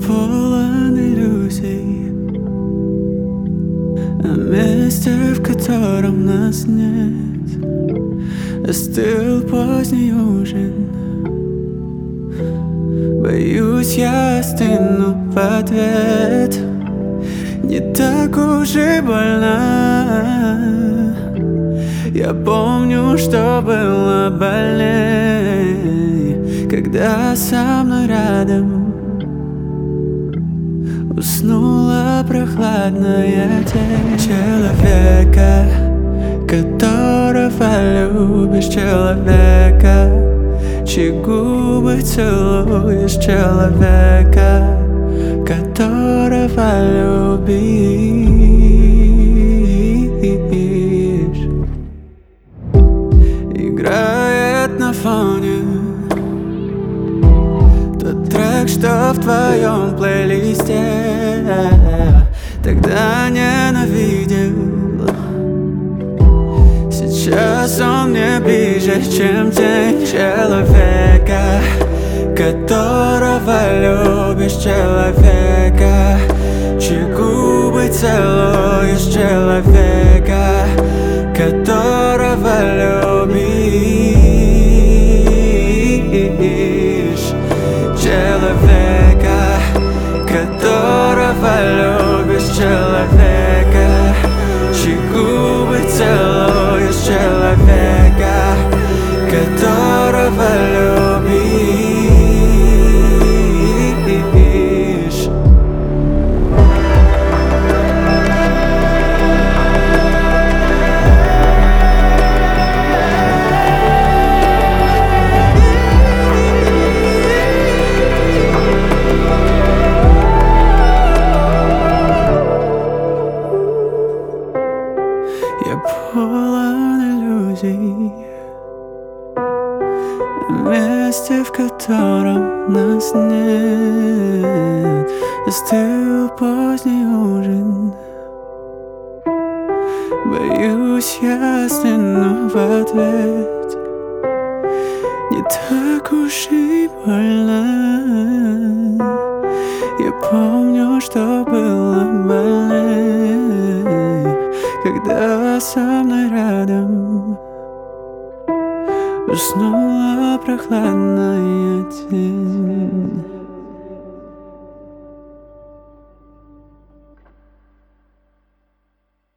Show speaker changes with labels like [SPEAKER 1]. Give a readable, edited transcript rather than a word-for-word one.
[SPEAKER 1] полон иллюзий о месте, в котором нас нет. Остыл поздний ужин, боюсь, я остыну в ответ. Не так уж и больно. Я помню, что было больней, когда со мной рядом уснула прохладная тень человека, которого любишь, человека, чьи губы целуешь, человека, которого любишь. Играет на фоне тот трек, что в твоем плейлисте тогда ненавидел. Сейчас он мне ближе, чем тень человека, которого любишь, человека, чьи губы целуешь, человека, которого любишь, человека, которого любишь, человека, чьи губы целуешь, человека, которого любишь. Я полон иллюзий о месте, в котором нас нет. Остыл поздний ужин, боюсь, я остыну в ответ. Не так уж и больно. Я помню, что было больней, когда со мной рядом уснула прохладная тень.